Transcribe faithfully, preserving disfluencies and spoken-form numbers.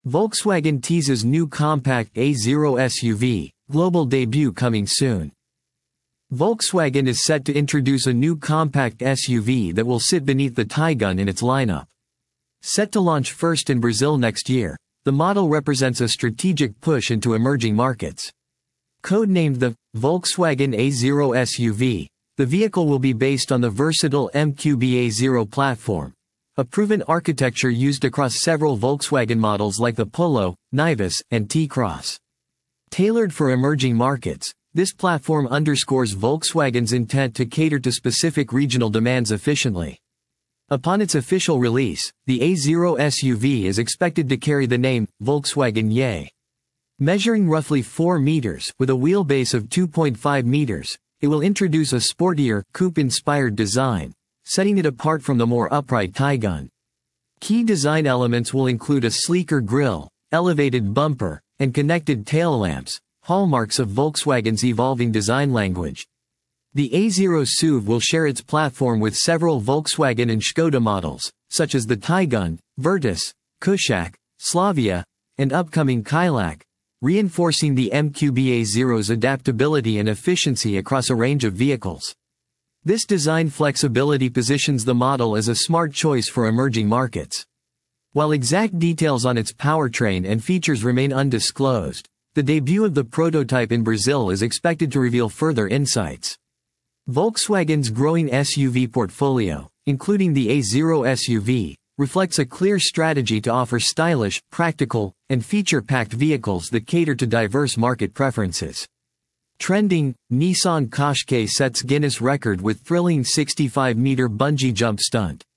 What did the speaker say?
Volkswagen teases new compact A zero S U V, global debut coming soon. Volkswagen is set to introduce a new compact S U V that will sit beneath the Taygun in its lineup. Set to launch first in Brazil next year, the model represents a strategic push into emerging markets. Codenamed the Volkswagen A zero S U V, the vehicle will be based on the versatile M Q B A zero platform, a proven architecture used across several Volkswagen models like the Polo, Nivus, and T-Cross. Tailored for emerging markets, this platform underscores Volkswagen's intent to cater to specific regional demands efficiently. Upon its official release, the A zero S U V is expected to carry the name Volkswagen Y. Measuring roughly four meters with a wheelbase of two point five meters, it will introduce a sportier, coupe-inspired design, setting it apart from the more upright Taygun. Key design elements will include a sleeker grille, elevated bumper, and connected tail lamps, hallmarks of Volkswagen's evolving design language. The A zero S U V will share its platform with several Volkswagen and Škoda models, such as the Taygun, Virtus, Kushaq, Slavia, and upcoming Kailaq, reinforcing the M Q B A zero's adaptability and efficiency across a range of vehicles. This design flexibility positions the model as a smart choice for emerging markets. While exact details on its powertrain and features remain undisclosed, the debut of the prototype in Brazil is expected to reveal further insights. Volkswagen's growing S U V portfolio, including the A zero S U V, reflects a clear strategy to offer stylish, practical, and feature-packed vehicles that cater to diverse market preferences. Trending, Nissan Qashqai sets Guinness record with thrilling sixty-five meter bungee jump stunt.